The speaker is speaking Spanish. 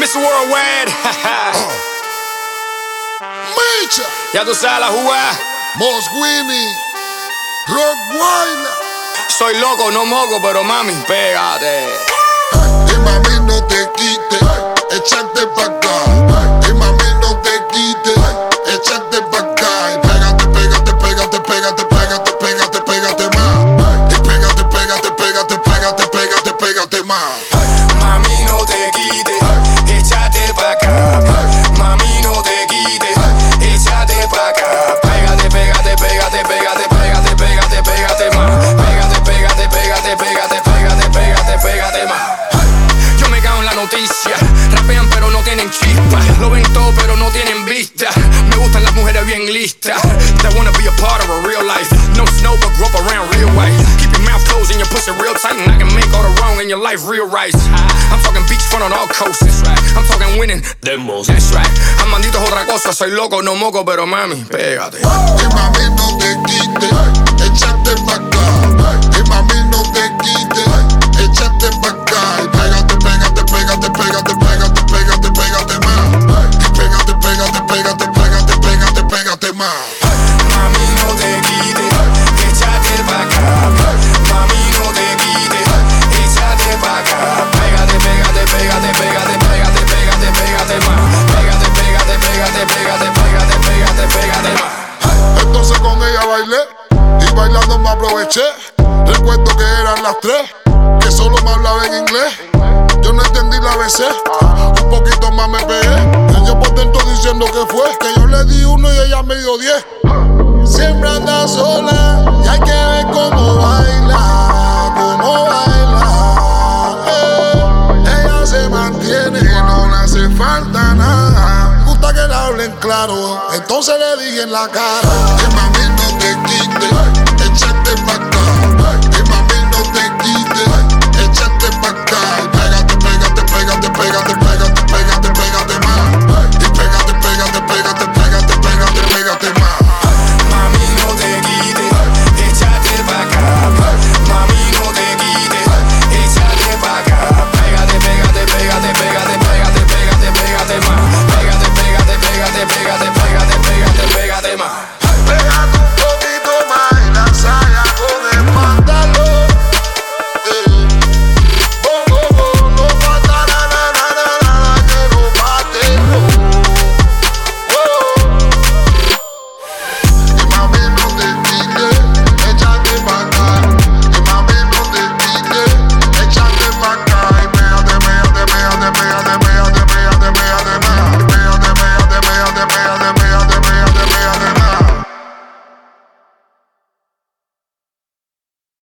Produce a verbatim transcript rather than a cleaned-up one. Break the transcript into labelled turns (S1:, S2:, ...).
S1: mister Worldwide.
S2: Mecha,
S1: Ya tú sabes la jugada.
S2: Mos Winnie, Rottweiler.
S1: Soy loco, no moco, pero mami, pégate.
S2: Y mami no te quites, échate pa' acá. Y mami no te quites, échate pa' acá. Y pégate, pégate, pégate, pégate, pégate, pégate, pégate más. Y pégate, pégate, pégate, pégate, pégate, pégate más.
S1: Mami, no te quites, échate pa' acá. Mami, no te quites, échate pa' acá. Pégate, pégate, pégate, pégate, pégate, pégate, pégate más. Pégate, pégate, pégate, pégate, pégate, pégate, pégate más. Yo me cago en la noticia. Rapean pero no tienen chispa. Lo ven todo pero no tienen vista. Me gustan las mujeres bien listas. That wanna be a part of a real life. No snow but grow up around real white. Keep your mouth closed and your pussy real tight, and I can make all the wrong in your life real right. I'm talking beachfront on all coasts. I'm talking winning them most. That's right. I'm mandito es otra cosa. Soy loco, no moco, pero mami, pégate.
S2: Y mami no te quites, échate pa' acá. Y mami no te quites, échate pa' acá. Y pégate, pégate, pégate, pégate, pégate, pégate, pégate más. Y pégate, pégate, pégate, pégate, pégate, pégate más.
S1: Mami, no te quites, échate pa' acá. Mami, no te quites, échate pa' acá. Pégate, pégate, pégate, pégate, pégate, pégate, pégate más. Pégate, pégate, pégate, pégate, pégate, pégate, pégate más.
S2: Entonces con ella bailé y bailando me aproveché. Recuerdo que eran las tres, que solo me hablaba en inglés. Yo no entendí la A B C, un poquito más me pegué. Y yo por dentro diciendo que fue, que yo le di uno y ella me dio diez. Siempre anda sola y hay que ver cómo baila, cómo baila. Eh, ella se mantiene, no le hace falta nada. Gusta que le hablen claro, entonces le dije en la cara que mami